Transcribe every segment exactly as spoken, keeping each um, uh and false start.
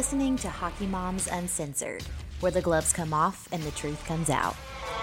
listening to Hockey Moms Uncensored, where the gloves come off and the truth comes out.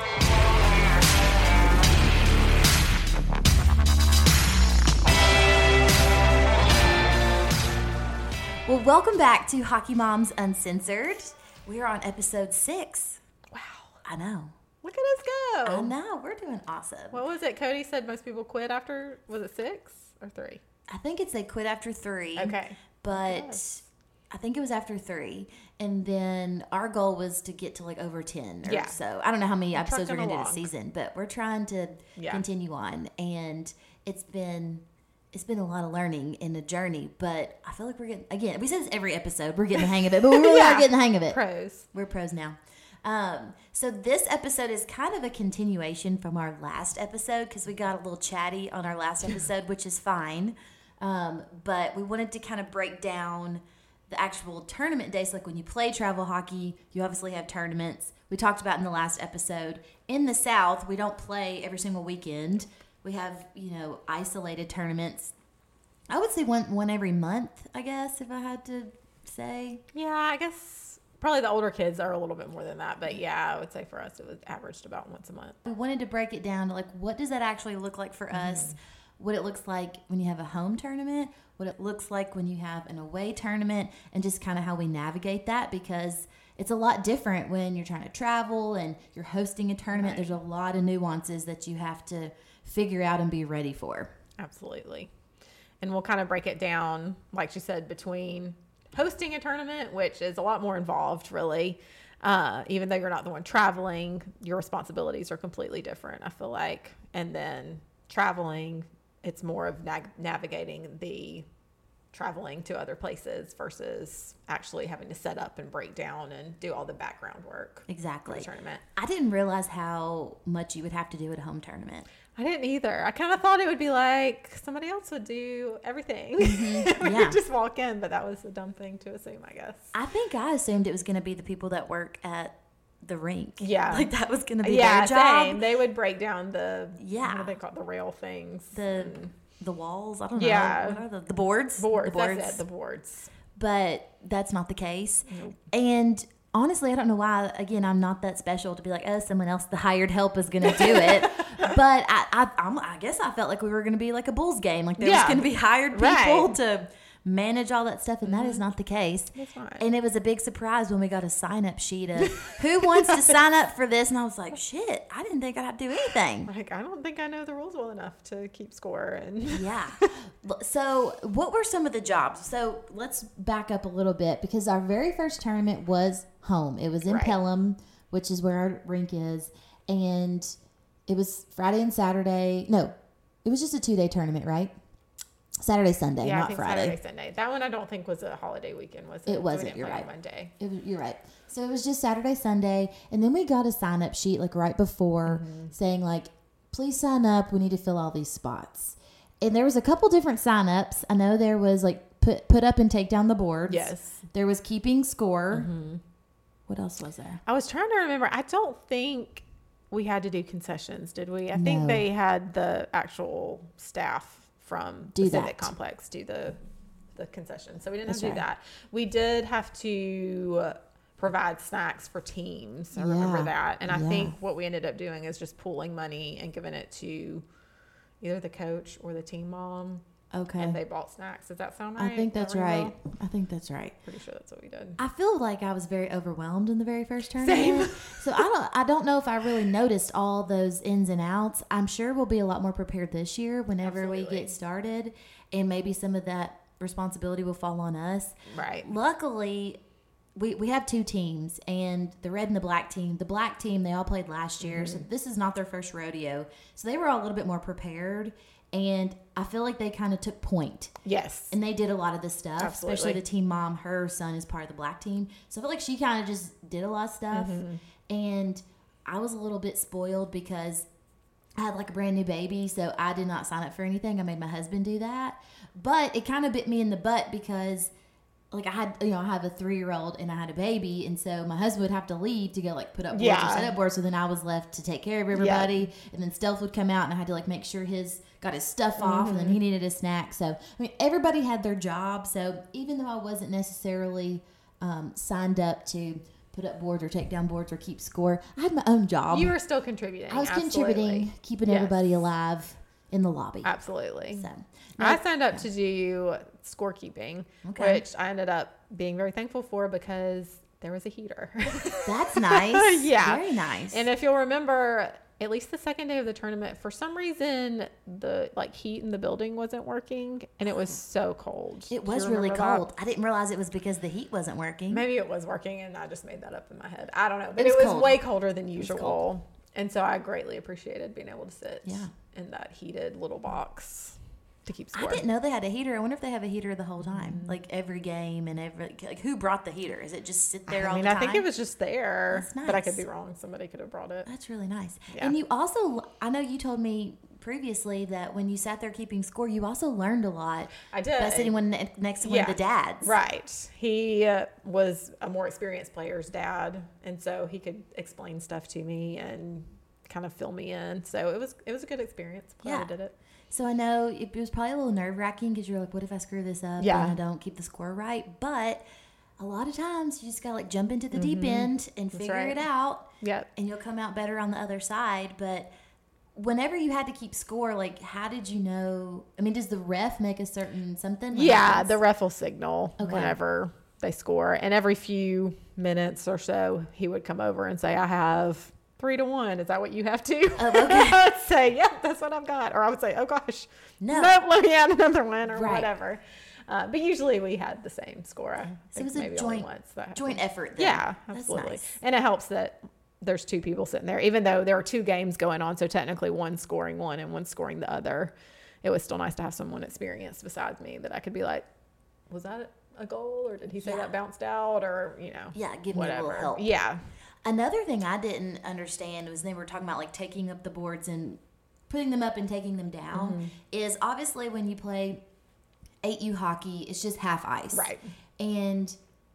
Well, welcome back to Hockey Moms Uncensored. We are on episode six. Wow. I know. Look at us go. I know. We're doing awesome. What was it? Cody said most people quit after, was it six or three? I think it's they quit after three. Okay. But Yes. I think it was after three. And then our goal was to get to like over ten or Yeah. so. I don't know how many episodes we're trucking going to do this along. season, but we're trying to Yeah. continue on. And it's been... It's been a lot of learning in the journey, but I feel like we're getting, again, we say this every episode, we're getting the hang of it, but we really Yeah. are getting the hang of it. Pros. We're pros now. Um, so this episode is kind of a continuation from our last episode because we got a little chatty on our last episode, which is fine. Um, but we wanted to kind of break down the actual tournament days. Like when you play travel hockey, you obviously have tournaments. We talked about in the last episode. In the South, we don't play every single weekend. We have, you know, isolated tournaments. I would say one one every month, I guess, if I had to say. Yeah, I guess probably the older kids are a little bit more than that. But yeah, I would say for us it was averaged about once a month. We wanted to break it down to like, what does that actually look like for us? What it looks like when you have a home tournament, what it looks like when you have an away tournament, and just kind of how we navigate that, because it's a lot different when you're trying to travel and you're hosting a tournament. Right. There's a lot of nuances that you have to figure out and be ready for. Absolutely. And we'll kind of break it down, like she said, between hosting a tournament, which is a lot more involved, really. Uh, even though you're not the one traveling, your responsibilities are completely different, I feel like. And then traveling, it's more of nag- navigating the traveling to other places versus actually having to set up and break down and do all the background work for Exactly. the tournament. I didn't realize how much you would have to do at a home tournament. I didn't either. I kind of thought it would be like somebody else would do everything. Mm-hmm. we Yeah. would just walk in, but that was a dumb thing to assume, I guess. I think I assumed it was going to be the people that work at the rink. Yeah. Like that was going to be Yeah, their job. same. They would break down the, Yeah. what do they call it? The rail things. The and the walls. I don't know. Yeah. What are the, the boards? boards. The boards. That's it, the boards. But that's not the case. Nope. And honestly, I don't know why. Again, I'm not that special to be like, oh, someone else, the hired help, is going to do it. But I, I, I'm, I guess I felt like we were going to be like a Bulls game. Like there was Yeah. going to be hired people Right. to manage all that stuff, and that is not the case. It's not. And it was a big surprise when we got a sign-up sheet of who wants to sign up for this, and I was like, shit, I didn't think I'd have to do anything. Like, I don't think I know the rules well enough to keep score. And Yeah. So what were some of the jobs? So let's back up a little bit, because our very first tournament was home. It was in Right. Pelham, which is where our rink is. And it was Friday and Saturday. No, it was just a two-day tournament, right? Saturday, Sunday, yeah, I not think Friday. Saturday, Sunday. That one I don't think was a holiday weekend, was it? It So we wasn't, didn't you're play right. One day. It was, you're right. So it was just Saturday, Sunday, and then we got a sign-up sheet like right before saying like, please sign up. We need to fill all these spots. And there was a couple different sign-ups. I know there was like put put up and take down the boards. Yes. There was keeping score. What else was there? I was trying to remember. I don't think we had to do concessions, did we? I think No. they had the actual staff from Do the Civic that. Complex do the the concessions. So we didn't That's have to do right. that. We did have to uh, provide snacks for teams. I remember Yeah. that. And I Yeah. think what we ended up doing is just pooling money and giving it to either the coach or the team mom. Okay. And they bought snacks. Does that sound right? I think that's That ring a right. bell? I think that's right. Pretty sure that's what we did. I feel like I was very overwhelmed in the very first tournament. So I don't I don't know if I really noticed all those ins and outs. I'm sure we'll be a lot more prepared this year whenever we Absolutely. get started, and maybe some of that responsibility will fall on us. Right. Luckily, we, we have two teams, and the red and the black team. The black team, they all played last year, so this is not their first rodeo. So they were all a little bit more prepared, and I feel like they kind of took point. Yes. And they did a lot of this stuff, Absolutely. especially the team mom. Her son is part of the black team. So I feel like she kind of just did a lot of stuff. Mm-hmm. And I was a little bit spoiled because I had like a brand new baby. So I did not sign up for anything. I made my husband do that. But it kind of bit me in the butt because like I had, you know, I have a three-year-old and I had a baby. And so my husband would have to leave to go like put up boards Yeah. or set up boards. So then I was left to take care of everybody. And then Stealth would come out and I had to like make sure his got his stuff off, and then he needed a snack. So I mean, everybody had their job. So even though I wasn't necessarily um, signed up to put up boards or take down boards or keep score. I had my own job. You were still contributing. I was absolutely. contributing, keeping Yes. everybody alive in the lobby. Absolutely. So I now- signed up to do scorekeeping, Okay. which I ended up being very thankful for because there was a heater. That's nice. Yeah. Very nice. And if you'll remember, at least the second day of the tournament, for some reason, the like heat in the building wasn't working, and it was so cold. it Do you was really remember that? cold. I didn't realize it was because the heat wasn't working. Maybe it was working, and I just made that up in my head. I don't know, but It it was was, cold. way colder than was usual, cold. and so I greatly appreciated being able to sit Yeah. in that heated little box to keep I score. didn't know they had a heater. I wonder if they have a heater the whole time, like every game and every like who brought the heater? Is it just sit there I all mean, the I time? think it was just there, That's but I could nice. be wrong. Somebody could have brought it. That's really nice. Yeah. And you also, I know you told me previously that when you sat there keeping score, you also learned a lot I did. by sitting one ne- next to one Yeah. of the dads. Right. He uh, was a more experienced player's dad, and so he could explain stuff to me and kind of fill me in. So it was it was a good experience. Glad Yeah. I did it. So I know it was probably a little nerve wracking because you're like, what if I screw this up Yeah. and I don't keep the score right? But a lot of times you just gotta like jump into the deep end and figure right. it out, Yep. and you'll come out better on the other side. But whenever you had to keep score, like how did you know? I mean, does the ref make a certain something? Like, Yeah, that's- the ref will signal Okay. whenever they score, and every few minutes or so, he would come over and say, "I have three to one. Is that what you have too?" Oh, okay. I would say, "Yep, that's what I've got," or I would say, "Oh gosh, No. nope, let me add another one," or Right. whatever. Uh, but usually we had the same score. I So it think was a maybe only joint once that joint happened. effort. Then. Yeah, That's absolutely. nice. And it helps that there's two people sitting there, even though there are two games going on. So technically, one scoring one and one scoring the other. It was still nice to have someone experienced besides me that I could be like, "Was that a goal, or did he say Yeah. that bounced out, or you know, Yeah, give me a whatever." little help. Yeah, Another thing I didn't understand was they were talking about like taking up the boards and putting them up and taking them down. Mm-hmm. Is obviously when you play eight U hockey, it's just half ice, Right. And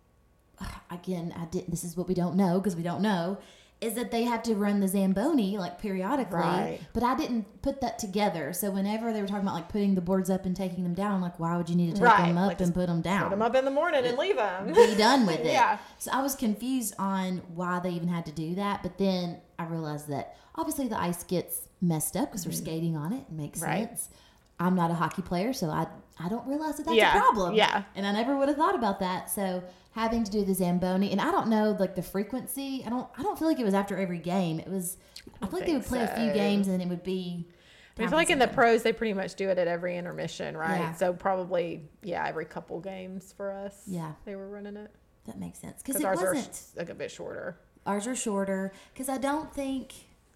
uh, again, I didn't. This is what we don't know because we don't know. Is that they have to run the Zamboni like periodically, Right. but I didn't put that together. So whenever they were talking about like putting the boards up and taking them down, I'm like, why would you need to take Right, them up like, and just put them down? put them up in the morning and leave them. Be done with it. Yeah. So I was confused on why they even had to do that, but then I realized that obviously the ice gets messed up because we're skating on it. It makes Mm-hmm. Right. sense. I'm not a hockey player, so I I don't realize that that's Yeah, a problem. yeah. And I never would have thought about that. So having to do the Zamboni, and I don't know like the frequency. I don't I don't feel like it was after every game. It was. I, feel like they would think play a few so. games and it would be. I mean, I feel like in the pros, they pretty much do it at every intermission, right? Yeah. So probably, yeah, every couple games for us. Yeah. They were running it. That makes sense because Because it ours wasn't. are like a bit shorter. Ours are shorter because I don't think.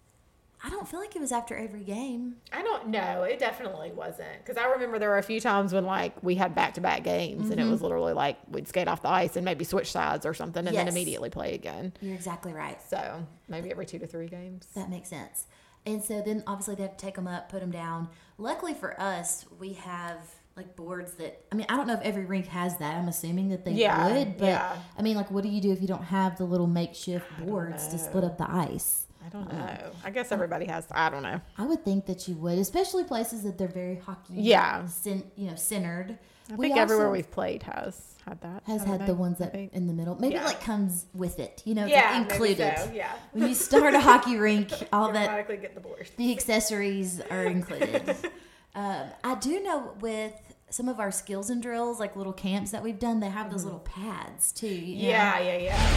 I don't feel like it was after every game. I don't know. It definitely wasn't. Because I remember there were a few times when, like, we had back-to-back games, and it was literally like we'd skate off the ice and maybe switch sides or something and then Yes. immediately play again. You're exactly right. So maybe every two to three games. That makes sense. And so then obviously they have to take them up, put them down. Luckily for us, we have like boards that, I mean, I don't know if every rink has that. I'm assuming that they Yeah, would. But yeah. I mean, like, what do you do if you don't have the little makeshift boards to split up the ice? I don't know. I guess everybody has. I don't know. I would think that you would, especially places that they're very hockey, Yeah. cen- you know, centered. I We think everywhere also- we've played has had that. has haven't had they? the ones I that think. in the middle. Maybe Yeah. it like comes with it, you know, it's Yeah, like maybe included. so, yeah. When you start a hockey rink, all You that automatically get the board. the accessories are included. um, I do know with some of our skills and drills, like little camps that we've done, they have those little pads too. You know? Yeah, yeah,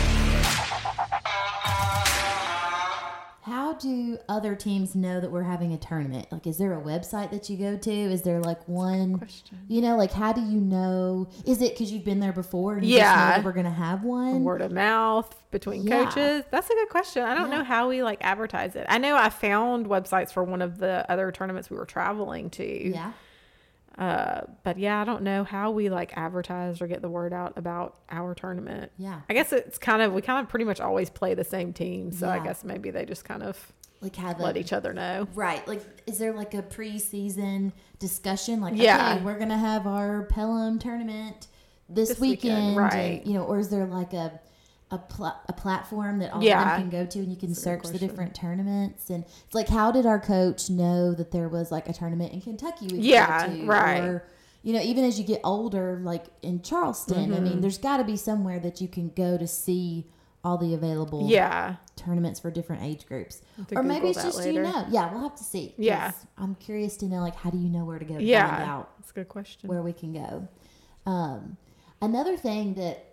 yeah. How do other teams know that we're having a tournament? Like, is there a website that you go to? Is there like one? question. You know, like how do you know? Is it because you've been there before and you Yeah. just know that we're gonna have one? Word of mouth between Yeah. coaches. That's a good question. I don't Yeah. know how we like advertise it. I know I found websites for one of the other tournaments we were traveling to. Yeah. Uh, but yeah, I don't know how we like advertise or get the word out about our tournament. Yeah. I guess it's kind of, we kind of pretty much always play the same team. So I Yeah. guess maybe they just kind of Like have let a each other know. right. Like, is there like a preseason discussion? Like, Yeah. okay, we're gonna have our Pelham tournament this, This weekend, weekend, right. and, you know, or is there like a a, pl- a platform that all Yeah. of them can go to and you can That's a good search the question. different tournaments? And it's like, how did our coach know that there was like a tournament in Kentucky we could Yeah, go to? right. Or, you know, even as you get older, like in Charleston, mm-hmm. I mean, there's got to be somewhere that you can go to see all the available yeah. tournaments for different age groups. Or maybe it's just, later. you know, yeah, we'll have to see. Yeah. I'm curious to know, like, how do you know where to go to yeah. find out? That's a good question. Where we can go. Um, another thing that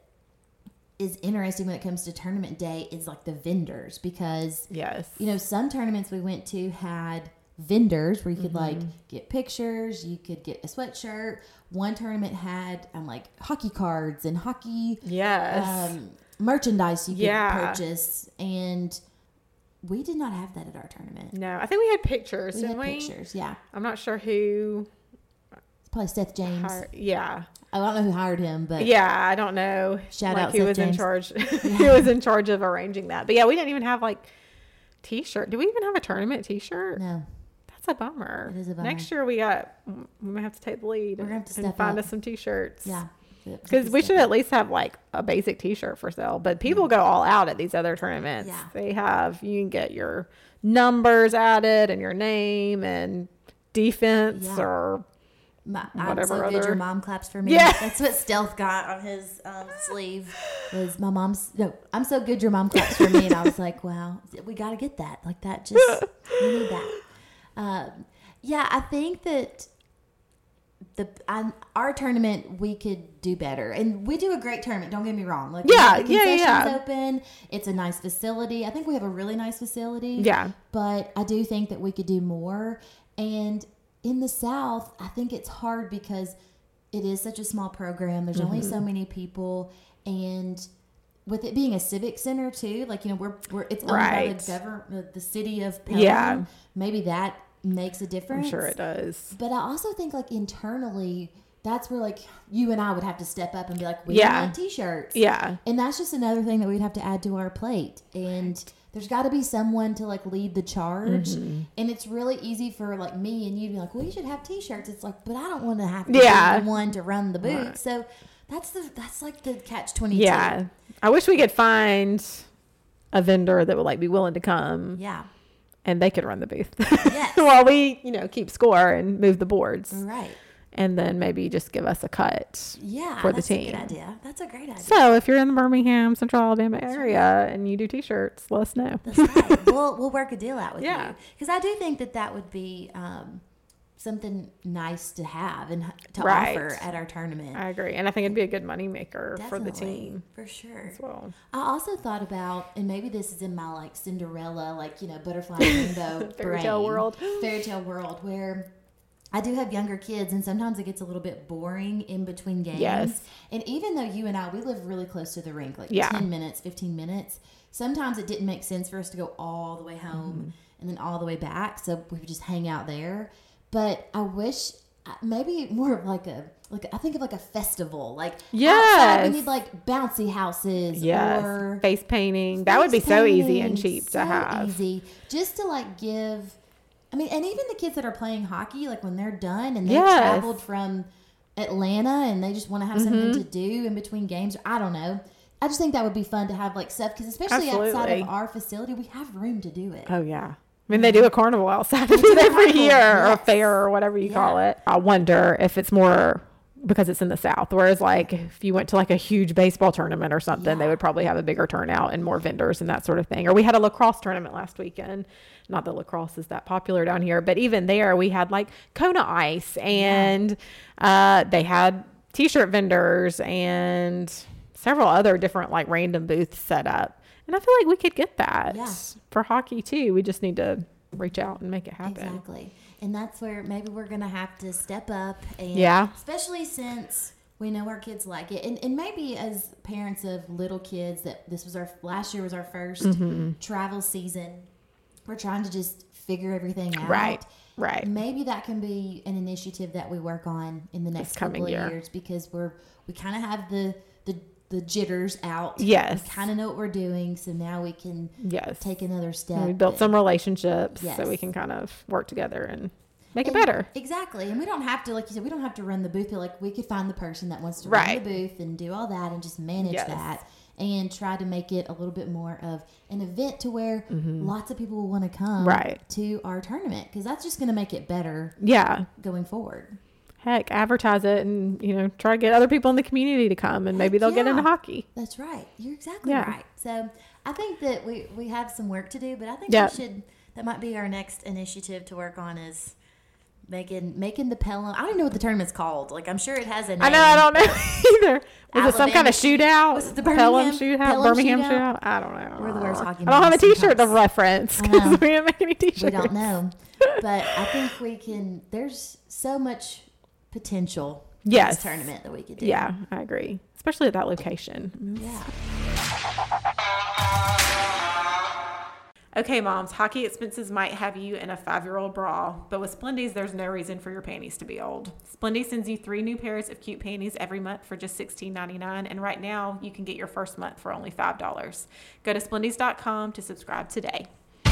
is interesting when it comes to tournament day is like the vendors, because yes, you know, some tournaments we went to had vendors where you could mm-hmm. like get pictures, you could get a sweatshirt. One tournament had um, like hockey cards and hockey yes um, merchandise you could yeah. purchase, and we did not have that at our tournament. No, I think we had pictures. We didn't had we? pictures, yeah. I'm not sure who. It's probably Seth James. Hired, yeah. I don't know who hired him, but yeah, I don't know. Shout like out who Seth was James. in charge. Who was in charge of arranging that? But yeah, we didn't even have like t-shirt. Do we even have a tournament t-shirt? No. That's a bummer. It is a bummer. Next year we got. We might have to take the lead. We're gonna have to and step find up. us some t-shirts. Yeah. Because we should at least have like a basic t-shirt for sale. But people yeah. go all out at these other tournaments. Yeah. They have, you can get your numbers added and your name and defense yeah. or My, whatever I'm so other. good your mom claps for me. Yeah. That's what Stealth got on his um, sleeve. Was my mom's, no, I'm so good your mom claps for me. And I was like, wow, we got to get that. Like that just, we need that. Um, yeah, I think that the um, our tournament, we could do better. And we do a great tournament, don't get me wrong. Like, yeah, the yeah, concessions yeah. open. It's a nice facility. I think we have a really nice facility. Yeah. But I do think that we could do more. And in the South, I think it's hard because it is such a small program. There's mm-hmm. only so many people. And with it being a civic center too, like, you know, we're, we're it's owned right. by the government, the city of Pelham. Yeah. Maybe that makes a difference. I'm sure it does. But I also think like internally, that's where like you and I would have to step up and be like, we yeah. want t-shirts. Yeah. And that's just another thing that we'd have to add to our plate. And there's got to be someone to like lead the charge. Mm-hmm. And it's really easy for like me and you to be like, well, you should have t-shirts. It's like, but I don't want to have to yeah. be the one to run the booth. Right. So that's the that's like the catch twenty-two. Yeah. I wish we could find a vendor that would like be willing to come. Yeah. And they could run the booth. Yes. While we, you know, keep score and move the boards. Right. And then maybe just give us a cut yeah, for the team. That's a good idea. That's a great idea. So if you're in the Birmingham, Central Alabama area right. and you do t-shirts, let us know. That's right. we'll, we'll work a deal out with yeah. you. Because I do think that that would be um, something nice to have and to right. offer at our tournament. I agree. And I think it'd be a good moneymaker Definitely, for the team. For sure. As well. I also thought about, and maybe this is in my like Cinderella, like, you know, butterfly rainbow fairy tale world. Fairy tale world where I do have younger kids, and sometimes it gets a little bit boring in between games. Yes. And even though you and I, we live really close to the rink, like yeah. ten minutes, fifteen minutes, sometimes it didn't make sense for us to go all the way home mm-hmm. and then all the way back. So we would just hang out there. But I wish maybe more of like a, like I think of like a festival. Like yes. outside we need like bouncy houses yes. or face painting. That would be so easy and cheap so to have. easy. Just to like give... I mean, and even the kids that are playing hockey, like when they're done and they yes. traveled from Atlanta and they just want to have mm-hmm. something to do in between games. I don't know. I just think that would be fun to have like stuff because especially Absolutely. outside of our facility, we have room to do it. Oh, yeah. I mean, they do a carnival outside of it every year yes. or a fair or whatever you yeah. call it. I wonder if it's more because it's in the South. Whereas like if you went to like a huge baseball tournament or something, yeah. they would probably have a bigger turnout and more vendors and that sort of thing. Or we had a lacrosse tournament last weekend. Not that lacrosse is that popular down here, but even there we had like Kona ice and yeah. uh, they had t-shirt vendors and several other different like random booths set up. And I feel like we could get that yeah. for hockey too. We just need to reach out and make it happen. Exactly. And that's where maybe we're going to have to step up. And yeah. especially since we know our kids like it. And, and maybe as parents of little kids that this was our, last year was our first mm-hmm. travel season. We're trying to just figure everything out. Right. Right. Maybe that can be an initiative that we work on in the next couple of year. years because we're, we kind of have the, the, the jitters out. Yes. We kind of know what we're doing. So now we can yes. take another step. And we built some relationships yes. so we can kind of work together and make and it better. Exactly. And we don't have to, like you said, we don't have to run the booth. Like we could find the person that wants to right. run the booth and do all that and just manage yes. that and try to make it a little bit more of an event to where mm-hmm. lots of people will want to come right. to our tournament because that's just going to make it better yeah. going forward. heck, advertise it and, you know, try to get other people in the community to come and maybe Heck they'll get yeah. into hockey. That's right. You're exactly Yeah. right. So I think that we, we have some work to do, but I think Yep. we should, that might be our next initiative to work on is making making the Pelham. I don't know what the tournament's called. Like, I'm sure it has a name. I know, I don't know either. Was it some kind of Alabama- shootout? Was it the Pelham Birmingham- shootout? Pelham Birmingham shootout? shootout? I don't know. We're the worst hockey I don't have a moms t-shirt to sometimes. reference I because know. we didn't make any t-shirts. We don't know. But I think we can, there's so much potential in Yes. this tournament that we could do. Yeah, I agree. Especially at that location. Yeah. Okay, moms, hockey expenses might have you in a five-year-old bra, but with Splendies, there's no reason for your panties to be old. Splendies sends you three new pairs of cute panties every month for just sixteen ninety-nine, and right now, you can get your first month for only five dollars. Go to splendies dot com to subscribe today.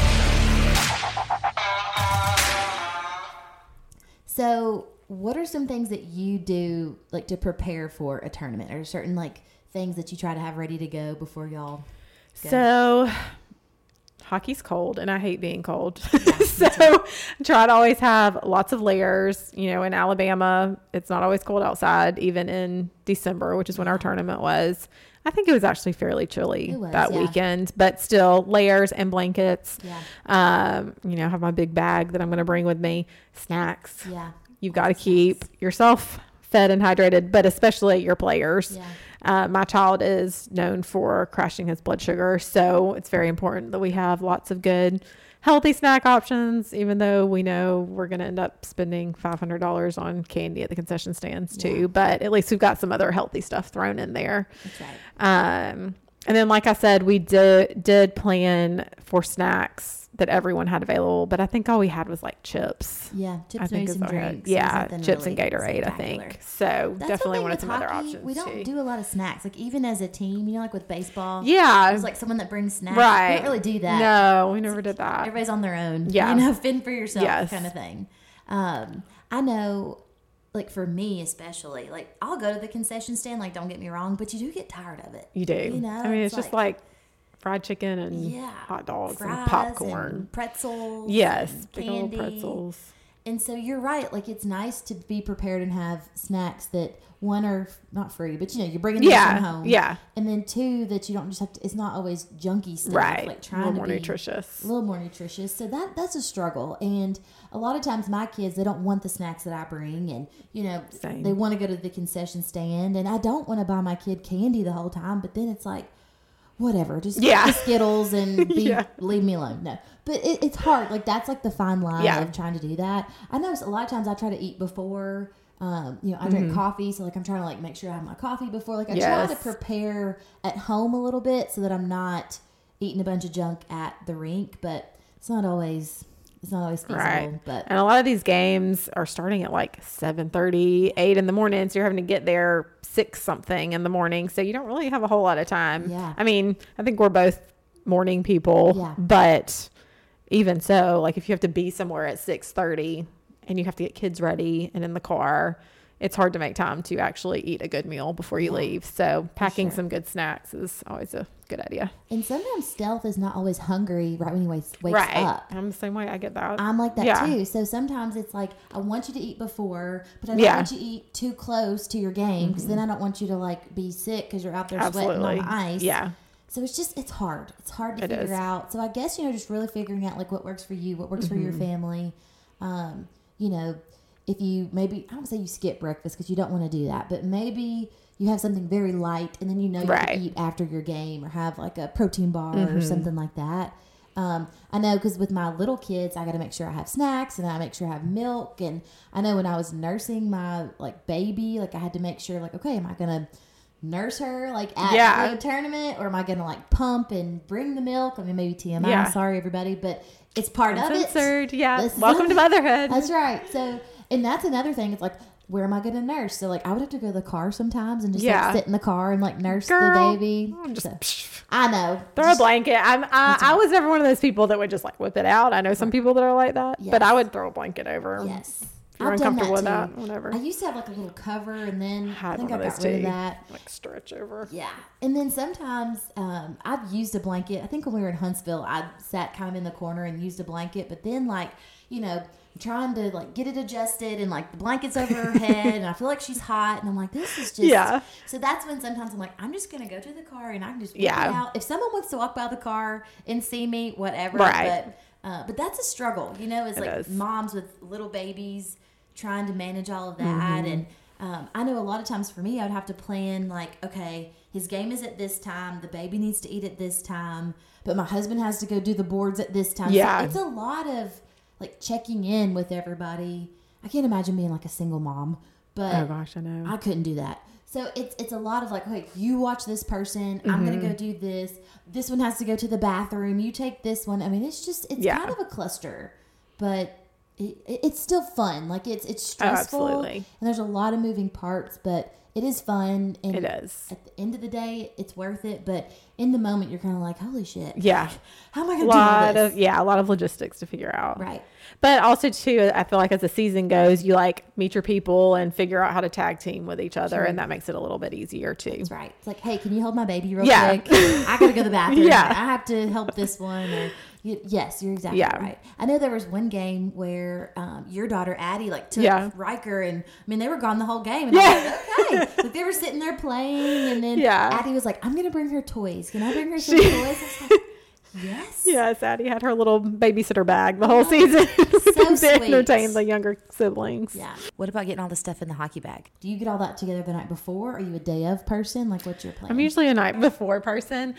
So, what are some things that you do, like, to prepare for a tournament? Or certain, like, things that you try to have ready to go before y'all go? So, hockey's cold, and I hate being cold. So, try to always have lots of layers. You know, in Alabama, it's not always cold outside, even in December, which is when our tournament was. I think it was actually fairly chilly It was, that yeah. weekend, but still layers and blankets. Yeah. Um, you know, have my big bag that I'm going to bring with me, snacks. Yeah. You've got to keep yourself fed and hydrated, but especially your players. Yeah. Uh, my child is known for crashing his blood sugar, so it's very important that we have lots of good, healthy snack options, even though we know we're going to end up spending five hundred dollars on candy at the concession stands too. Yeah. But at least we've got some other healthy stuff thrown in there. That's right. Um, and then, like I said, we did, did plan for snacks that everyone had available, but I think all we had was like chips. Yeah. Chips, I think smoothies, is and all we had. drinks. Yeah, Nothing chips really and Gatorade, I spectacular. think. So That's definitely the thing wanted with some hockey, other options We don't too. do a lot of snacks. Like, even as a team, you know, like with baseball. Yeah. There's like someone that brings snacks. Right. We don't really do that. No, we never did that. Everybody's on their own. Yeah. You know, fend for yourself Yes. kind of thing. Um, I know, like, for me especially, like, I'll go to the concession stand, like, don't get me wrong, but you do get tired of it. You do. You know, I mean, it's, it's just like fried chicken and Yeah. hot dogs Fries and popcorn. and pretzels. Yes, and big old candy. pretzels. And so you're right. Like, it's nice to be prepared and have snacks that, one, are f- not free, but, you know, you're bringing them Yeah, from home. yeah. And then, two, that you don't just have to, it's not always junky stuff. Right. Like, A trying little to more be nutritious. a little more nutritious. So that that's a struggle. And a lot of times my kids, they don't want the snacks that I bring. And, you know, Same. they want to go to the concession stand. And I don't want to buy my kid candy the whole time. But then it's like, whatever, just Yeah. get the Skittles and be, Yeah. leave me alone. No, but it, it's hard. Like, that's like the fine line Yeah. of trying to do that. I know a lot of times I try to eat before. Um, you know, I drink coffee, so like I'm trying to like make sure I have my coffee before. Like, I try Yes. to prepare at home a little bit so that I'm not eating a bunch of junk at the rink. But it's not always it's not always feasible. Right. But And a lot of these games are starting at like seven thirty, eight in the morning. So you're having to get there six something in the morning. So you don't really have a whole lot of time. Yeah. I mean, I think we're both morning people, Yeah. but even so, like if you have to be somewhere at six thirty and you have to get kids ready and in the car, it's hard to make time to actually eat a good meal before you Yeah. leave. So packing sure. some good snacks is always a good idea. and sometimes Stealth is not always hungry right when he wakes, wakes right. up. I'm the same way. I get that. I'm like that Yeah. too. So sometimes it's like, I want you to eat before, but I don't Yeah. want you to eat too close to your game because then I don't want you to like be sick because you're out there sweating Absolutely. on the ice. Yeah. So it's just, it's hard. It's hard to It figure is. out. So I guess, you know, just really figuring out like what works for you, what works for your Mm-hmm. family. Um, you know, if you maybe, I don't say you skip breakfast because you don't want to do that, but maybe you have something very light and then you know you Right. can eat after your game or have like a protein bar Mm-hmm. or something like that. Um, I know because with my little kids, I got to make sure I have snacks and I make sure I have milk. And I know when I was nursing my like baby, like I had to make sure like, okay, am I going to nurse her like at Yeah. the tournament or am I going to like pump and bring the milk? I mean, maybe T M I, Yeah. sorry everybody, but it's part of it. Censored. Yeah. This is Welcome a- to motherhood. That's right. So, and that's another thing. It's like, where am I going to nurse? So, like, I would have to go to the car sometimes and just Yeah. like sit in the car and like nurse Girl, the baby. I'm just So, psh, I know. throw a Just- blanket. I'm I, I was never one of those people that would just like whip it out. I know some people that are like that, but Yes. I would throw a blanket over. Yes. If you're I've done uncomfortable with that that, too. whatever. I used to have like a little cover and then I had think I one of got those rid of too. that. Like stretch over. Yeah. And then sometimes um, I've used a blanket. I think when we were in Huntsville, I sat kind of in the corner and used a blanket. But then, like, you know, trying to like get it adjusted and like the blanket's over her head and I feel like she's hot and I'm like, this is just Yeah. So that's when sometimes I'm like, I'm just gonna go to the car and I can just walk Yeah. it out. If someone wants to walk by the car and see me, whatever. Right. But uh, but that's a struggle, you know, it's It like is. moms with little babies trying to manage all of that. Mm-hmm. And um, I know a lot of times for me, I would have to plan like, okay, his game is at this time, the baby needs to eat at this time, but my husband has to go do the boards at this time. Yeah. So it's a lot of like checking in with everybody. I can't imagine being like a single mom, but Oh gosh, I know. I couldn't do that. So it's it's a lot of like, okay, you watch this person. I'm gonna Mm-hmm. go do this. This one has to go to the bathroom. You take this one. I mean, it's just it's Yeah. kind of a cluster, but it, it, it's still fun. Like it's it's Oh, stressful absolutely. and there's a lot of moving parts, but it is fun. And It is. at the end of the day, it's worth it. But in the moment, you're kind of like, holy shit. Yeah. How am I A gonna do all lot this? of yeah, a lot of logistics to figure out. Right. But also too, I feel like as the season goes, you like meet your people and figure out how to tag team with each other, Sure. and that makes it a little bit easier too. That's right. It's like, hey, can you hold my baby real Yeah. quick? I gotta go to the bathroom. Yeah. I have to help this one. Or you, yes, you're exactly Yeah. right. I know there was one game where um, your daughter Addie like took Yeah. Riker, and I mean they were gone the whole game. And Yeah. I was like, okay, like they were sitting there playing, and then Yeah. Addie was like, I'm gonna bring her toys. Can I bring her some toys? I was like, yes. Yes, Addie had her little babysitter bag the whole season So to sweet. entertain the younger siblings. Yeah. What about getting all the stuff in the hockey bag? Do you get all that together the night before? Are you a day of person? Like, what's your plan? I'm usually a night before person.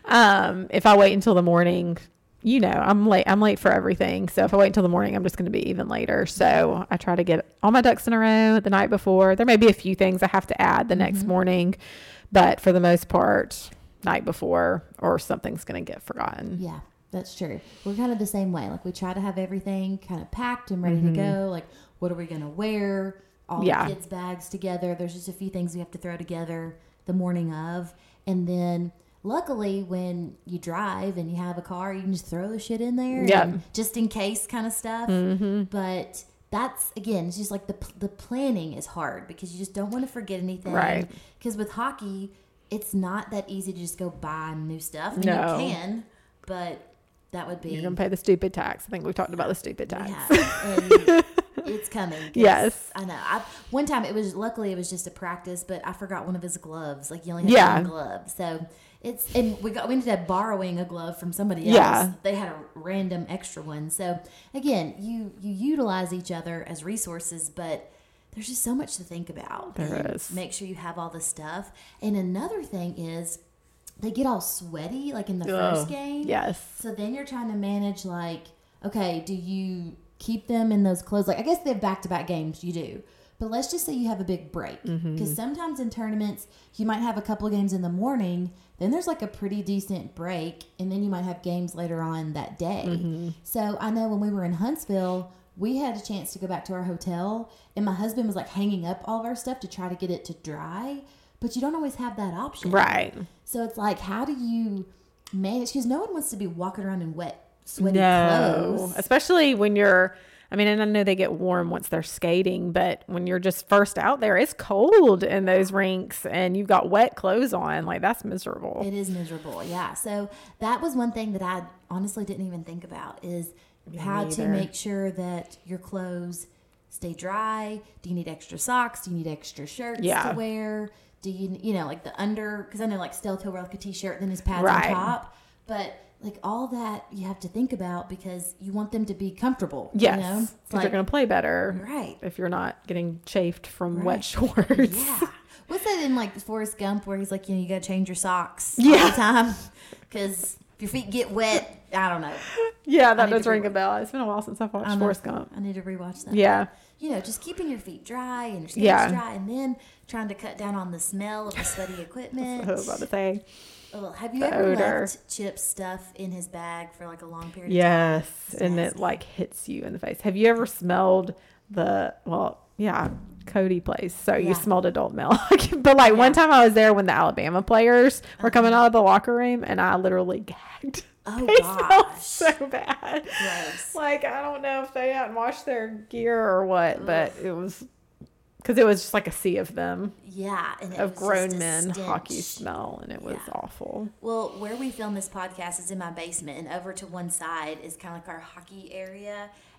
Um, if I wait until the morning, you know, I'm late. I'm late for everything. So if I wait until the morning, I'm just going to be even later. So I try to get all my ducks in a row the night before. There may be a few things I have to add the next Mm-hmm. morning, but for the most part, night before or something's going to get forgotten. Yeah, that's true. We're kind of the same way. Like we try to have everything kind of packed and ready Mm-hmm. to go. Like what are we going to wear? All Yeah. the kids' bags together. There's just a few things we have to throw together the morning of. And then luckily when you drive and you have a car, you can just throw the shit in there. Yep. and just in case kind of stuff. Mm-hmm. But that's, again, it's just like the, the planning is hard because you just don't want to forget anything. Right. Because with hockey, it's not that easy to just go buy new stuff. I mean, No. you can, but that would be You're going to pay the stupid tax. I think we've talked about the stupid tax. yeah, and it's coming. 'cause Yes. I know. I, one time it was luckily it was just a practice, but I forgot one of his gloves. Like you only had Yeah. one glove, so it's and we got we ended up borrowing a glove from somebody else. Yeah. They had a random extra one. So again, you you utilize each other as resources, but there's just so much to think about. There and is. Make sure you have all the stuff. And another thing is they get all sweaty like in the first Ugh. game. Yes. So then you're trying to manage like, okay, do you keep them in those clothes? Like I guess they have back-to-back games, you do. But let's just say you have a big break. Because Mm-hmm. sometimes in tournaments, you might have a couple of games in the morning, then there's like a pretty decent break, and then you might have games later on that day. Mm-hmm. So I know when we were in Huntsville, we had a chance to go back to our hotel, and my husband was like hanging up all of our stuff to try to get it to dry. But you don't always have that option. Right. So it's like, how do you manage? Because no one wants to be walking around in wet, sweaty No, clothes. especially when you're, I mean, and I know they get warm once they're skating, but when you're just first out there, it's cold in those rinks and you've got wet clothes on. Like that's miserable. It is miserable, yeah. So that was one thing that I honestly didn't even think about is Me how to neither. make sure that your clothes stay dry. Do you need extra socks? Do you need extra shirts Yeah. to wear? Do you, you know, like the under, because I know like Stealth he'll wear like a t-shirt, then his pads Right. on top. But like all that you have to think about because you want them to be comfortable. Yes. You know? It's Because you're going to play better right. if you're not getting chafed from Right. wet shorts. Yeah. What's that in like Forrest Gump where he's like, you know, you got to change your socks Yeah. all the time because if your feet get wet, I don't know. Yeah, I that need does to ring a rewatch- bell. It's been a while since I've I watched know. Forrest Gump. I need to rewatch that. Yeah. You know, just keeping your feet dry and your skin Yeah. dry, and then trying to cut down on the smell of the sweaty equipment. I was about to say. Ugh, have you the ever odor. left Chip's stuff in his bag for like a long period of Yes. It's And it nasty. like hits you in the face. Have you ever smelled the, well, yeah, Cody plays. So Yeah. you smelled adult milk. But like one Yeah. time I was there when the Alabama players were coming out of the locker room and I literally gagged. time? Oh, They smelled gosh. so bad. Gross. Like, I don't know if they hadn't washed their gear or what, but it was, because it was just like a sea of them, Yeah. And it of was grown just a men hockey stench. smell, and it was Yeah. awful. Well, where we film this podcast is in my basement, and over to one side is kind of like our hockey area.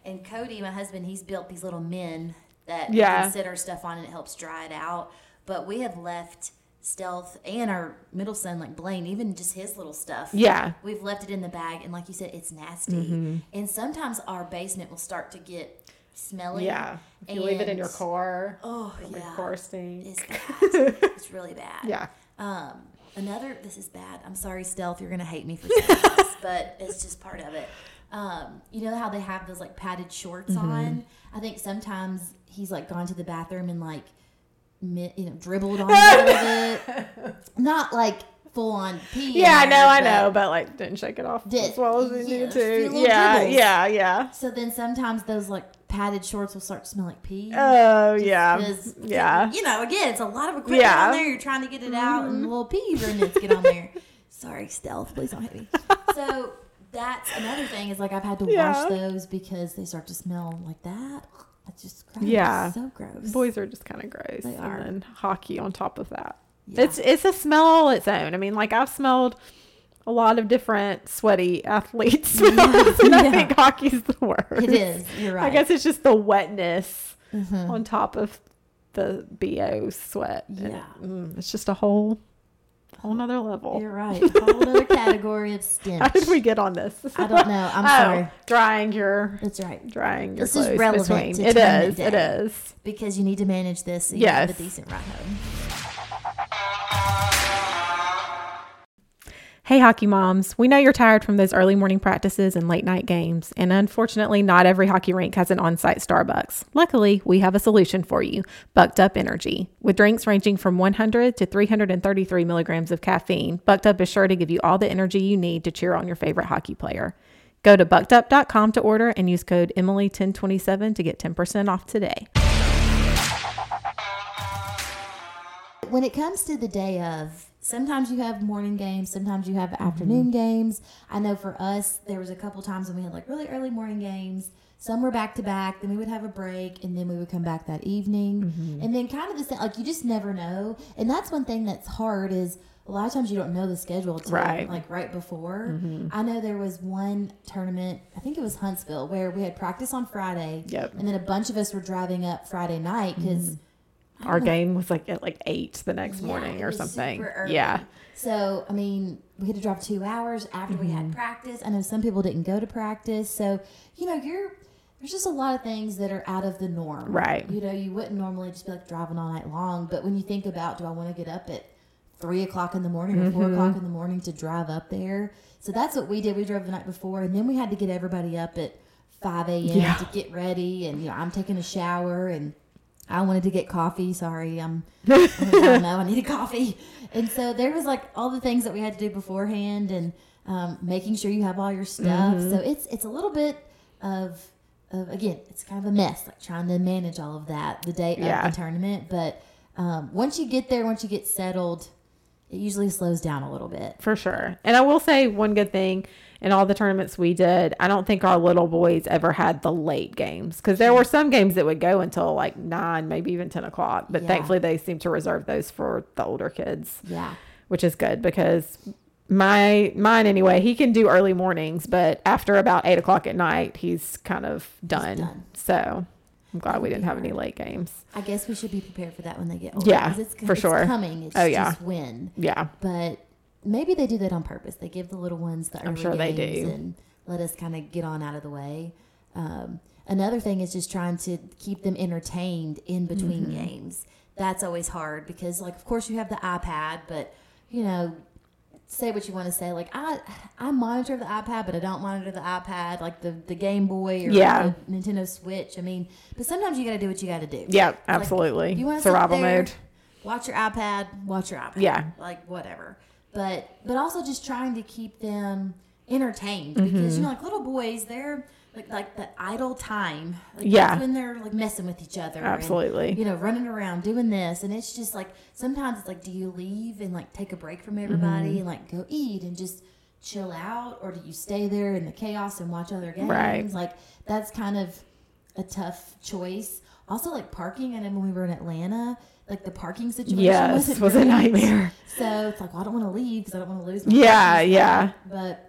and Cody, my husband, he's built these little men that Yeah. you can sit our stuff on and it helps dry it out. But we have left Stealth and our middle son, like Blaine, even just his little stuff. Yeah. We've left it in the bag, and like you said, it's nasty. Mm-hmm. And sometimes our basement will start to get smelly. Yeah. If you leave it in and- your car, Oh, your yeah. car stinks. It's bad. It's really bad. Yeah. Um, another, this is bad. I'm sorry, Stealth, you're going to hate me for saying this, but it's just part of it. Um, you know how they have those like padded shorts Mm-hmm. on? I think sometimes he's like gone to the bathroom and like, mi- you know, dribbled on a little bit. Not like full on pee. Yeah, I in know, there, I but- know, but like didn't shake it off Did- as well as it yeah, needed a few to. little Yeah, dribbles. yeah, yeah. So then sometimes those like padded shorts will start to smell like pee. Oh, yeah. 'Cause, Yeah. You know, again, it's a lot of equipment Yeah. on there. You're trying to get it out, and little pee remnants get on there. Sorry, Stealth. Please don't hit me. So that's another thing is like I've had to Yeah. wash those because they start to smell like that. It's just gross. Yeah. So gross. Boys are just kind of gross. They and are. then hockey on top of that. Yeah. It's it's a smell all its own. I mean, like I've smelled a lot of different sweaty athletes smells, and I Yeah. think hockey's the worst. It is. You're right. I guess it's just the wetness Mhm. on top of the B O sweat. And Yeah. it- mm, it's just a whole whole nother level. You're right. A whole other category of stench. How did we get on this? I don't know. I'm Oh, sorry. Drying your That's right. drying your This is clothes relevant between. to It tournament is. It day. is. Because you need to manage this so you have a Yes. decent ride home. Hey, hockey moms. We know you're tired from those early morning practices and late night games, and unfortunately, not every hockey rink has an on-site Starbucks. Luckily, we have a solution for you, Bucked Up Energy. With drinks ranging from one hundred to three hundred thirty-three milligrams of caffeine, Bucked Up is sure to give you all the energy you need to cheer on your favorite hockey player. Go to bucked up dot com to order and use code Emily ten twenty-seven to get ten percent off today. When it comes to the day of, sometimes you have morning games, sometimes you have afternoon games. I know for us, there was a couple times when we had like really early morning games. Some were back to back, then we would have a break, and then we would come back that evening. And then kind of the same, like you just never know. And that's one thing that's hard is a lot of times you don't know the schedule till Right. like right before. I know there was one tournament, I think it was Huntsville, where we had practice on Friday. Yep. And then a bunch of us were driving up Friday night because Our game was like at like eight the next Yeah, morning it or was something. super early. Yeah. So, I mean, we had to drive two hours after we Mm-hmm. had practice. I know some people didn't go to practice. So, you know, you're there's just a lot of things that are out of the norm. Right. You know, you wouldn't normally just be like driving all night long. But when you think about, do I want to get up at three o'clock in the morning or four Mm-hmm. o'clock in the morning to drive up there? So that's what we did. We drove the night before, and then we had to get everybody up at five a.m. Yeah. to get ready. And, you know, I'm taking a shower, and I wanted to get coffee. Sorry, I'm. I don't know. I needed coffee, and so there was like all the things that we had to do beforehand, and um, making sure you have all your stuff. Mm-hmm. So it's it's a little bit of, of again, it's kind of a mess, like trying to manage all of that the day Yeah. of the tournament. But um, once you get there, once you get settled, it usually slows down a little bit. For sure. And I will say one good thing in all the tournaments we did, I don't think our little boys ever had the late games because there were some games that would go until like nine, maybe even ten o'clock. But Yeah. thankfully, they seem to reserve those for the older kids, Yeah. which is good because my mine anyway, he can do early mornings, but after about eight o'clock at night, he's kind of done. done. So I'm glad That we would didn't be have any hard. late games. I guess we should be prepared for that when they get older. Yeah, 'cause it's, for it's sure. coming. It's Oh, yeah. just when. Yeah. But maybe they do that on purpose. They give the little ones the early I'm sure they games do. and let us kind of get on out of the way. Um, another thing is just trying to keep them entertained in between Mm-hmm. games. That's always hard because, like, of course you have the iPad, but you know, say what you want to say. Like I, I monitor the iPad, but I don't monitor the iPad, like the the Game Boy or Yeah. the Nintendo Switch. I mean, but sometimes you got to do what you got to do. Yeah, Like, absolutely. you want to Survival there, mode. watch your iPad, watch your iPad. Yeah. Like whatever. But but also just trying to keep them entertained Mm-hmm. because you know like little boys, they're like like the idle time. Like Yeah. that's when they're like messing with each other. and, Absolutely. you know, running around doing this, and it's just like sometimes it's like, do you leave and like take a break from everybody Mm-hmm. and like go eat and just chill out, or do you stay there in the chaos and watch other games? Right. Like that's kind of a tough choice. Also, like parking. I know when we were in Atlanta, like the parking situation Yes, wasn't was a great. nightmare. So it's like, well, I don't want to leave because I don't want to lose my Yeah, parking yeah. spot. But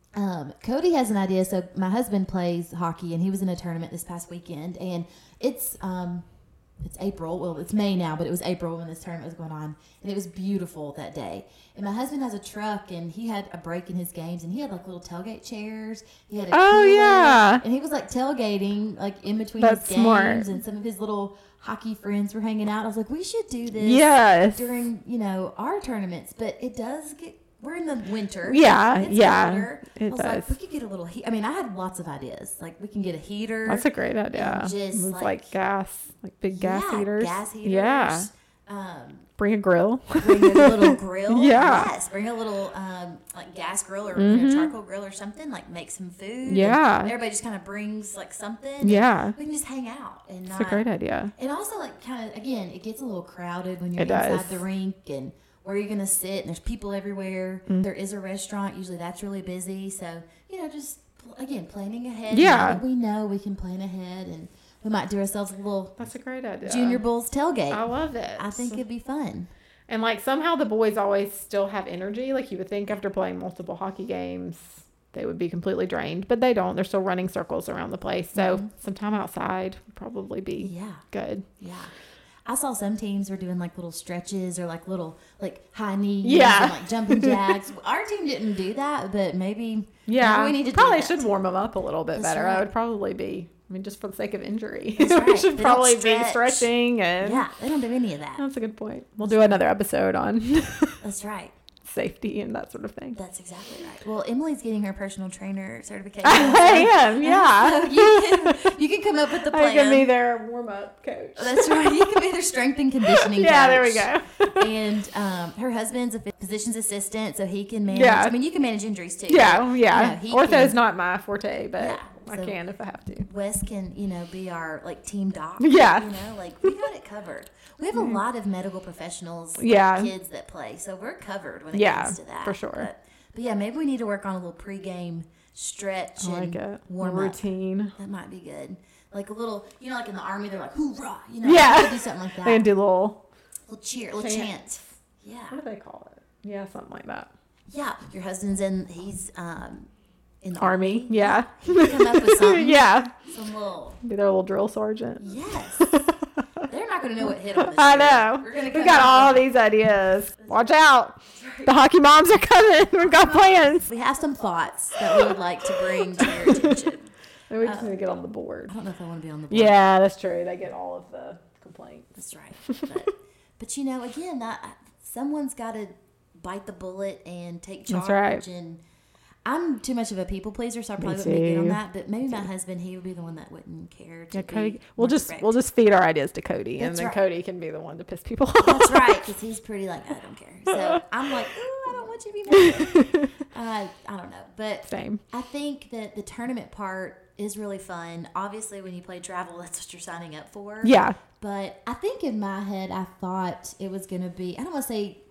Um, Cody has an idea. So my husband plays hockey, and he was in a tournament this past weekend, and it's um, it's April. Well, it's May now, but it was April when this tournament was going on, and it was beautiful that day. And my husband has a truck, and he had a break in his games, and he had like little tailgate chairs. He had a Oh, cooler, yeah. and he was like tailgating like in between That's his games, smart. and some of his little hockey friends were hanging out. I was like, we should do this Yes. during you know our tournaments, but it does get. We're in the winter. Yeah, It's yeah, colder. it I was like, does. we could get a little heat. I mean, I had lots of ideas. Like, we can get a heater. That's a great idea. And just, It was like- like, gas, like big gas yeah, heaters. Gas heaters. Yeah. Um, Bring a grill. bring a little grill. Yeah. Yes. Bring a little um, like gas grill or you know, charcoal grill or something. Like, make some food. and Yeah. everybody just kind of brings like something. and Yeah. We can just hang out and It's not. a great idea. And also, like, kind of, again, it gets a little crowded when you're It inside does. the rink and where you're going to sit, and there's people everywhere. Mm. There is a restaurant. Usually that's really busy. So, you know, just, again, planning ahead. Yeah. Now that we know we can plan ahead, and we might do ourselves a little That's a great idea. Junior Bulls tailgate. I love it. I think it'd be fun. And like somehow the boys always still have energy. Like you would think after playing multiple hockey games, they would be completely drained, but they don't. They're still running circles around the place. So Mm-hmm. some time outside would probably be Yeah. good. Yeah. I saw some teams were doing like little stretches or like little like high knees Yeah. and like jumping jacks. Our team didn't do that, but maybe Yeah, maybe we need to probably do that. should warm them up a little bit That's better. right. I would probably be. I mean, just for the sake of injury, That's we right. should They don't probably be stretch. stretching and. Yeah, they don't do any of that. That's a good point. We'll do another episode on That's right. safety and that sort of thing. That's exactly right. Well, Emily's getting her personal trainer certification. I am, So yeah. you, can, you can come up with the I plan. can be their warm up coach. That's right. You can be their strength and conditioning Yeah, there we coach. go. And um, her husband's a physician's assistant, so he can manage. Yeah. I mean, you can manage injuries too. Yeah, but, yeah. you know, he Ortho's can- not my forte, but Yeah, I so- can if I have to. Wes can, you know, be our like team doc. Yeah. You know, like we got it covered. We have a lot of medical professionals, like, Yeah. kids that play, so we're covered when it Yeah, comes to that. for sure. But, but yeah, maybe we need to work on a little pregame stretch I like and it. warm A up. routine. That might be good. Like a little, you know, like in the army, they're like hoorah, you know, Yeah. we could do something like that. They can do little, little cheer, little chant. chant. Yeah, what do they call it? Yeah, something like that. yeah. Your husband's in. He's um in the Army, yeah. He can come up with something. Yeah. Some little. Be their little drill sergeant. Yes. They're not going to know what hit them this I year. know. We're gonna We've come got up all with- these ideas. Watch out. The hockey moms are coming. We've got plans. We have some thoughts that we would like to bring to your attention. Maybe we just need to get on the board. I don't know if I want to be on the board. Yeah, that's true. They get all of the complaints. That's right. But, but you know, again, that someone's got to bite the bullet and take charge. That's right. And I'm too much of a people pleaser, so I probably Me wouldn't get on too. that. But maybe my husband, he would be the one that wouldn't care. To Yeah, Cody. be We'll more just direct. we'll just feed our ideas to Cody, and That's then right. Cody can be the one to piss people off. That's right, because he's pretty like, I don't care. So I'm like, ooh, I don't want you to be mad. uh, I don't know. But Same. I think that the tournament part is really fun. Obviously, when you play travel, that's what you're signing up for. Yeah. But I think in my head, I thought it was going to be, I don't want to say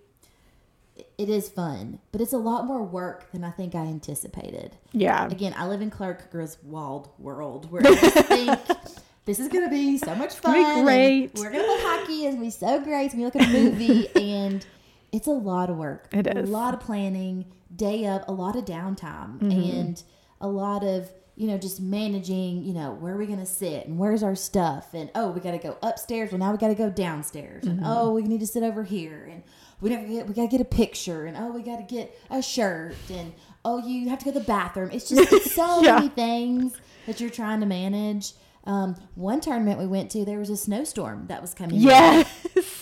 it is fun, but it's a lot more work than I think I anticipated. Yeah. Again, I live in Clark Griswold world where I just think this is going to be so much fun. gonna be and great. We're going to play hockey. It's going to be so great. It's going to be like a movie. And it's a lot of work. It is. A lot of planning, day of, a lot of downtime, Mm-hmm. and a lot of, you know, just managing, you know, where are we going to sit and where's our stuff? And, oh, we got to go upstairs. Well, now we got to go downstairs. Mm-hmm. And, oh, we need to sit over here. And we don't get, we got to get a picture. And, oh, we got to get a shirt. And, oh, you have to go to the bathroom. It's just it's so Yeah. many things that you're trying to manage. Um, one tournament we went to, there was a snowstorm that was coming in. Yes.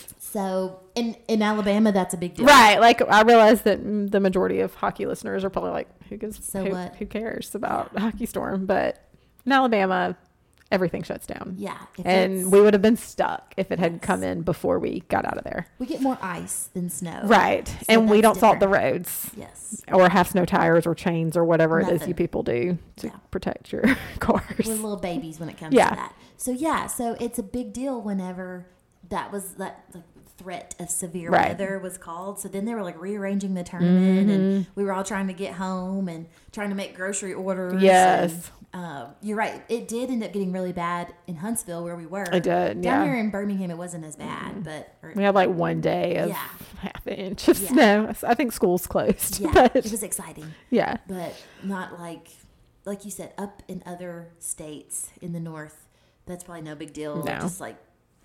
So in, in Alabama, that's a big deal. Right. Like I realize that mm, the majority of hockey listeners are probably like, who gives So who, what? who cares about a hockey storm? But in Alabama, everything shuts down. Yeah. If it's- And we would have been stuck if it had come in before we got out of there. we get more ice than snow. Right. So and we don't that's salt the different. roads Yes. or have snow tires or chains or whatever it is Nothing. you people do to Yeah. protect your cars. We're little babies when it comes Yeah. to that. So yeah, so it's a big deal whenever that was that like threat of severe Right. weather was called. So then they were like rearranging the tournament, Mm-hmm. and we were all trying to get home and trying to make grocery orders. Yes. and Um, you're right. It did end up getting really bad in Huntsville where we were. It did, Down yeah. here in Birmingham, it wasn't as bad, but or, We had like one day of Yeah. half an inch of Yeah. snow. I think school's closed. yeah, but it was exciting. yeah. But not like, like you said, up in other states in the north, that's probably no big deal. No. Just like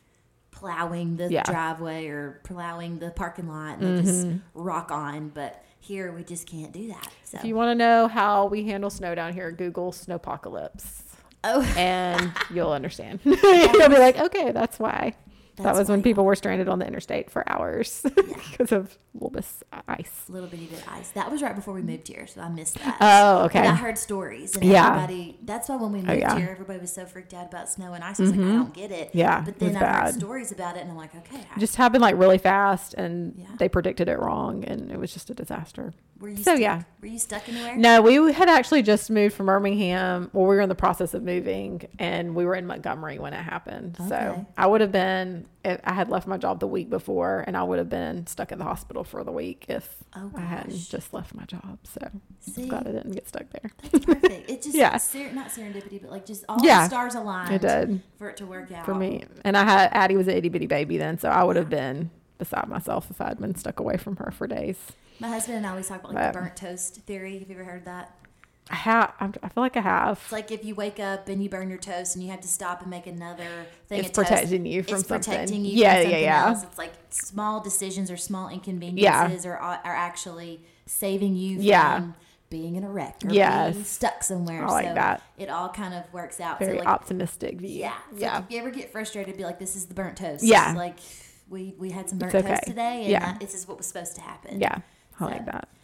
plowing the Yeah. driveway or plowing the parking lot and they just rock on. But here we just can't do that. So. If you want to know how we handle snow down here, Google snowpocalypse. Oh, And you'll understand. You'll be like, okay, that's why. that That's was when why, people yeah. were stranded on the interstate for hours because of little bit of ice. a little bitty bit of ice. That was right before we moved here, so I missed that. Oh, okay. But I heard stories, and Yeah. everybody. That's why when we moved yeah. here, everybody was so freaked out about snow and ice. I was like, I don't get it. Yeah, But it then was I heard bad. stories about it, and I'm like, okay. I, It just happened like really fast, and Yeah. they predicted it wrong, and it was just a disaster. were you so, stuck, yeah. Were you stuck anywhere? No, we had actually just moved from Birmingham. Well, we were in the process of moving, and we were in Montgomery when it happened. Okay. So I would have been, if I had left my job the week before, and I would have been stuck in the hospital for the week if Oh, I hadn't gosh. just left my job. So See? I'm glad I didn't get stuck there. That's perfect. It just Yeah. ser- not serendipity, but like just all Yeah. the stars aligned. It did for it to work out for me. And I had, Addie was an itty bitty baby then, so I would have been beside myself if I had been stuck away from her for days. My husband and I always talk about like But- the burnt toast theory. Have you ever heard that? I have, I feel like I have. It's like if you wake up and you burn your toast and you have to stop and make another thing It's of toast, protecting you from it's something. protecting you Yeah, from yeah, something yeah. else. It's like small decisions or small inconveniences are are actually saving you Yeah. from being in a wreck or Yes. being stuck somewhere. I like so that. it all kind of works out. Very so like, optimistic view. yeah. It's Yeah. Like if you ever get frustrated, be like, this is the burnt toast. Yeah. Like we, we had some burnt It's okay. toast today and Yeah. that, this is what was supposed to happen. Yeah. I So- like that.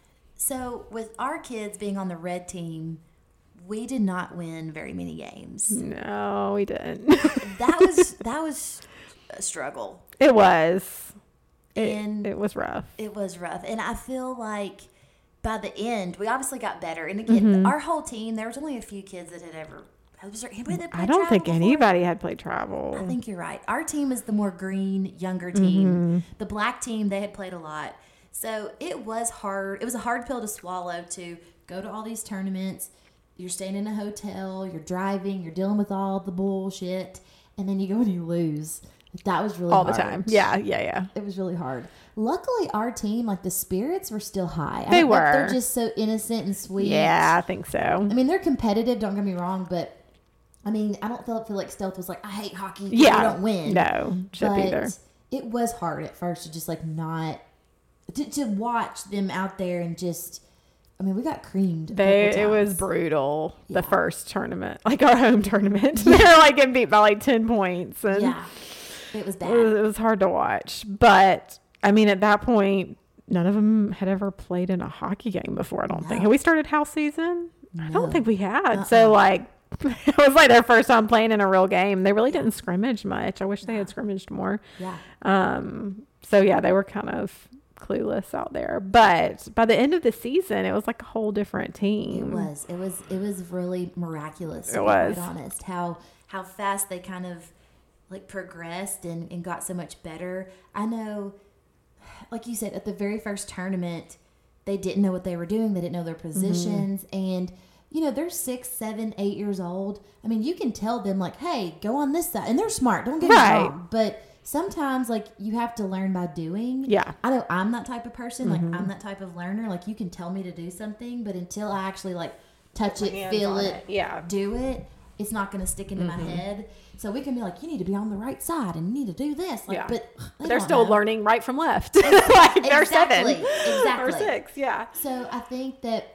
So with our kids being on the red team, we did not win very many games. No, we didn't. That was that was a struggle. It was. It, And- it was rough. It was rough, and I feel like by the end we obviously got better. And again, Mm-hmm. our whole team, there was only a few kids that had ever. Was there anybody that I played don't travel think before? anybody had played travel. I think you're right. Our team is the more green, younger team. Mm-hmm. The black team, they had played a lot. So it was hard. It was a hard pill to swallow to go to all these tournaments. You're staying in a hotel, you're driving, you're dealing with all the bullshit, and then you go and you lose. That was really all hard. the time. Yeah, yeah, yeah. It was really hard. Luckily, our team, like the spirits were still high. I They don't know if were. They're just so innocent and sweet. Yeah, I think so. I mean, they're competitive, don't get me wrong, but I mean, I don't feel, feel like Stealth was like, I hate hockey. Yeah. We don't win. No, Chip but either. it was hard at first to just like not to, to watch them out there and just. I mean, we got creamed. a They couple it was times. brutal. Yeah. The first tournament, like our home tournament, they were like getting beat by like ten points, and Yeah, it was bad. it was, it was hard to watch. But I mean, at that point, none of them had ever played in a hockey game before. I don't think. No. Had we started house season? I No. don't think we had. Uh-uh. So like, it was like their first time playing in a real game. They really didn't scrimmage much. I wish they had scrimmaged more. Yeah. Um. So yeah, they were kind of clueless out there. But by the end of the season, it was like a whole different team. It was. It was. It was really miraculous. To It be was. quite honest, how how fast they kind of like progressed and, and got so much better. I know, like you said, at the very first tournament, they didn't know what they were doing. They didn't know their positions, and you know they're six, seven, eight years old. I mean, you can tell them like, "Hey, go on this side," and they're smart. Don't get Right. me wrong, but sometimes like you have to learn by doing. Yeah. I know I'm that type of person. Like I'm that type of learner. Like you can tell me to do something, but until I actually like touch it, Hands feel on it, Yeah. do it, it's not going to stick into my head. So we can be like, you need to be on the right side and you need to do this. Like, Yeah. but they They're don't still know. learning right from left. like they're Exactly. seven Exactly. or six. Yeah. So I think that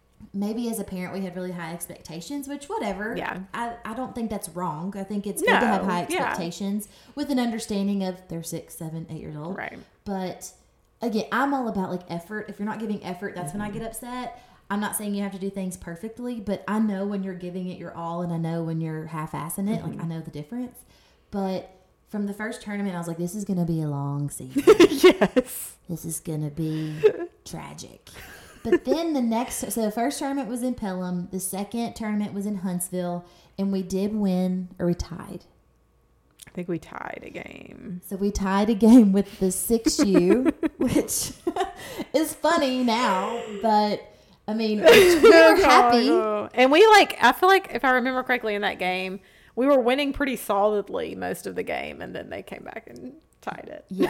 maybe as a parent we had really high expectations, which whatever. Yeah. I, I don't think that's wrong. I think it's good to have No, high yeah. expectations with an understanding of they're six, seven, eight years old. Right. But again, I'm all about like effort. If you're not giving effort, that's when I get upset. I'm not saying you have to do things perfectly, but I know when you're giving it your all and I know when you're half-assing it. Like I know the difference. But from the first tournament, I was like, this is going to be a long season. yes. This is going to be tragic. But then the next, so the first tournament was in Pelham. The second tournament was in Huntsville. And we did win, or we tied. I think we tied a game. So we tied a game with the six U, which is funny now. But I mean, we were happy. And we like, I feel like if I remember correctly in that game, we were winning pretty solidly most of the game, and then they came back and tied it. Yeah.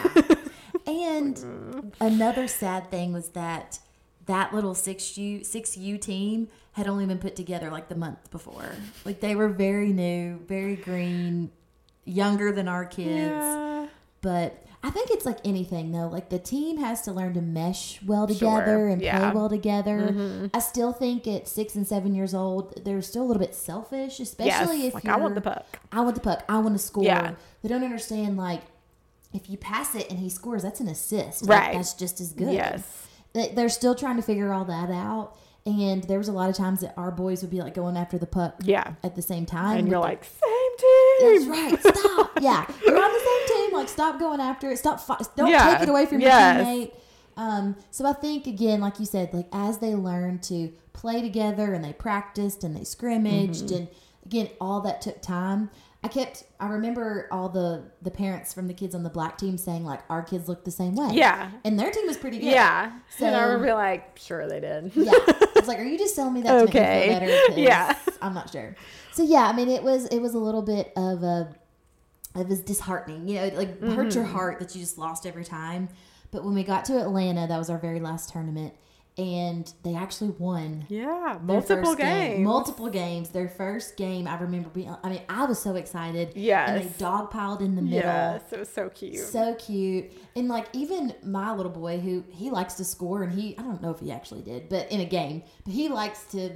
And another sad thing was that that little six U six U team had only been put together like the month before. Like they were very new, very green, younger than our kids. Yeah. But I think it's like anything though. Like the team has to learn to mesh well together Sure. and Yeah. play well together. Mm-hmm. I still think at six and seven years old, they're still a little bit selfish, especially Yes. if Like, you're, I want the puck. I want the puck. I want to score. Yeah. They don't understand like if you pass it and he scores, that's an assist. Like, Right. that's just as good. Yes. They- They're still trying to figure all that out. And there was a lot of times that our boys would be like going after the puck Yeah. at the same time. And you're with like, same team. That's right. Stop. Yeah. You're on the same team. Like, stop going after it. Stop. Fi- don't Yeah. take it away from Yes. your teammate. Um, so I think, again, like you said, like as they learn to play together and they practiced and they scrimmaged Mm-hmm. and, again, all that took time. I kept, I remember all the, the parents from the kids on the black team saying, like, our kids look the same way. Yeah. And their team was pretty good. Yeah. So- and I remember like, sure they did. Yeah. I was like, are you just telling me that to Okay. make me feel better? 'Cause Yeah. I'm not sure. So yeah, I mean, it was, it was a little bit of a, it was disheartening, you know, it like hurt your heart that you just lost every time. But when we got to Atlanta, that was our very last tournament, and they actually won. Yeah. their Multiple first game. games. Multiple games. Their first game, I remember being, I mean, I was so excited. Yes. And they dogpiled in the middle. Yes. It was so cute. So cute. And like even my little boy who he likes to score and he I don't know if he actually did, but in a game, but he likes to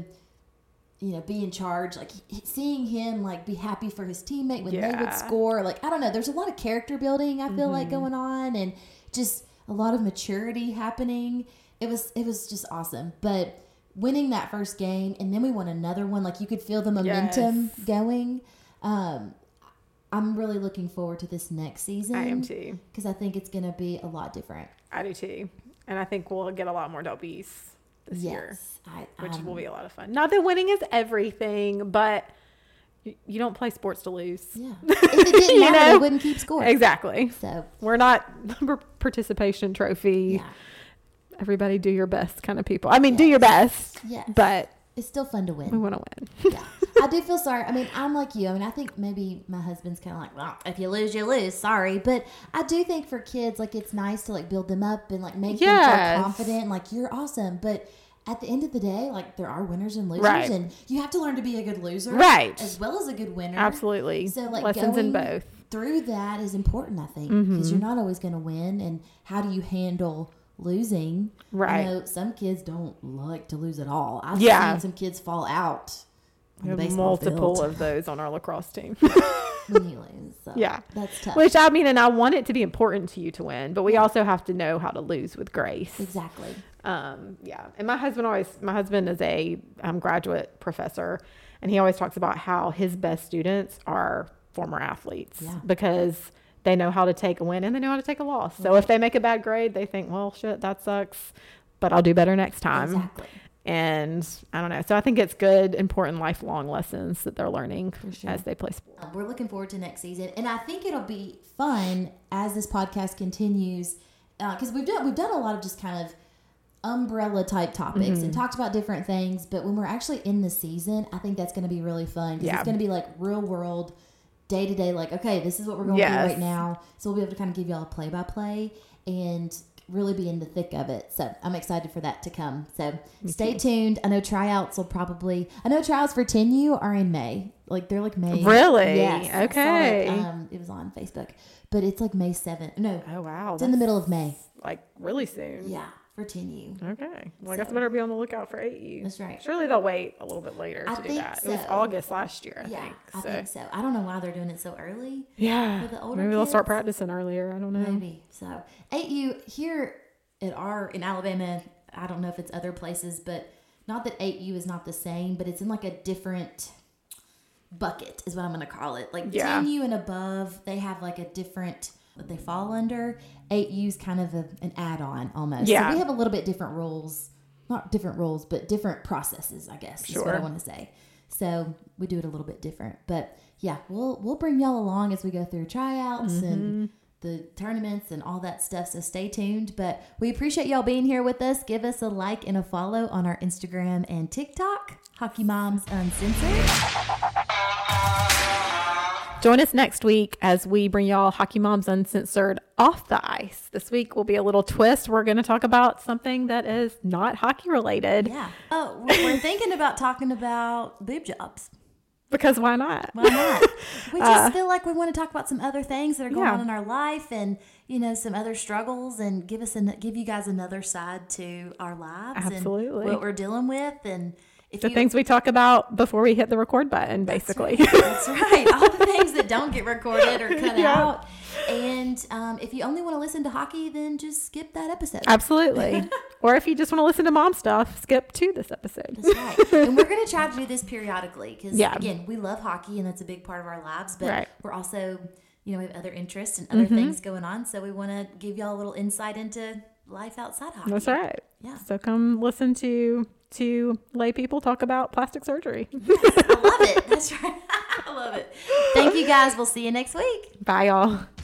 you know, be in charge, like he, seeing him like be happy for his teammate when they would Yeah. score. Like, I don't know, there's a lot of character building I feel Mm-hmm. like going on and just a lot of maturity happening. It was it was just awesome. But winning that first game and then we won another one, like you could feel the momentum Yes. going. Um I'm really looking forward to this next season. I am too. Because I think it's going to be a lot different. I do too. And I think we'll get a lot more W's this year, Yes. I, which um, will be a lot of fun. Not that winning is everything, but you, you don't play sports to lose. Yeah. If it didn't You matter, know? they wouldn't keep score. Exactly. So, We're not number participation trophy. yeah. Everybody do your best kind of people. I mean, do your best, Yes. but It's still fun to we win. want to win. Yeah. I do feel sorry. I mean, I'm like you. I mean, I think maybe my husband's kind of like, well, if you lose, you lose. Sorry. But I do think for kids, like, it's nice to, like, build them up and, like, make them Yes. feel confident. Like, you're awesome. But at the end of the day, like, there are winners and losers. Right. And you have to learn to be a good loser. Right. As well as a good winner. Absolutely. So, like, Lessons in going both. through that is important, I think, Mm-hmm. because you're not always going to win. And how do you handle losing? Right. You know, some kids don't like to lose at all. I've Yeah. seen some kids fall out on We the have baseball multiple field of those on our lacrosse team. when you lose. So Yeah. that's tough. Which, I mean, and I want it to be important to you to win, but we also have to know how to lose with grace. Exactly. Um, yeah. And my husband always, my husband is a um, graduate professor, and he always talks about how his best students are former athletes Yeah. because they know how to take a win and they know how to take a loss. So if they make a bad grade, they think, well, shit, that sucks, but I'll do better next time. Exactly. And I don't know. So I think it's good, important, lifelong lessons that they're learning sure. as they play sport. Uh, We're looking forward to next season, and I think it'll be fun as this podcast continues because we've done we've done a lot of just kind of umbrella type topics Mm-hmm. and talked about different things. But when we're actually in the season, I think that's going to be really fun because Yeah. it's going to be like real world, day to day. Like, okay, this is what we're going Yes. through right now, so we'll be able to kind of give y'all a play by play and really be in the thick of it. So I'm excited for that to come. So stay tuned. I know tryouts will probably. I know tryouts for ten U are in May. Like they're like May. Really? Yes. I saw Okay. it. Um, it was on Facebook, but it's like May seventh. No, Oh, wow. it's in the middle of May. Like really soon. Yeah, for ten U. Okay. Well, I guess So- I better be on the lookout for eight U. That's right. Surely they'll wait a little bit later I to do think that. It was so. August last year, I Yeah, think. I So, think so. I don't know why they're doing it so early. yeah. For the older Maybe they'll start kids? practicing earlier. I don't know. Maybe so. eight U here at our in Alabama. I don't know if it's other places, but not that eight U is not the same, but it's in like a different bucket is what I'm going to call it. Like Yeah. ten U and above, they have like a different that they fall under. eight U is kind of a, an add-on almost. Yeah. So we have a little bit different rules, not different rules, but different processes, I guess is what I Sure. want to say. So we do it a little bit different, but yeah, we'll we'll bring y'all along as we go through tryouts Mm-hmm. and the tournaments and all that stuff. So stay tuned. But we appreciate y'all being here with us. Give us a like and a follow on our Instagram and TikTok, Hockey Moms Uncensored. Join us next week as we bring y'all Hockey Moms Uncensored off the ice. This week will be a little twist. We're going to talk about something that is not hockey related. Yeah. Oh, we're thinking about talking about boob jobs. Because why not? Why not? We just uh, feel like we want to talk about some other things that are going yeah. on in our life, and you know, some other struggles, and give us an, give you guys another side to our lives. Absolutely. And what we're dealing with, and if the you, things we talk about before we hit the record button, basically. That's right. That's right. All the things that don't get recorded or cut yeah. out. And um, if you only want to listen to hockey, then just skip that episode. Absolutely. Or if you just want to listen to mom stuff, skip to this episode. That's right. And we're going to try to do this periodically because, yeah. again, we love hockey and that's a big part of our lives. But right. we're also, you know, we have other interests and other mm-hmm. things going on. So we want to give y'all a little insight into life outside hockey. That's right. Yeah. So come listen to to lay people talk about plastic surgery. Yes, I love it. That's right. I love it. Thank you guys. We'll see you next week. Bye, y'all.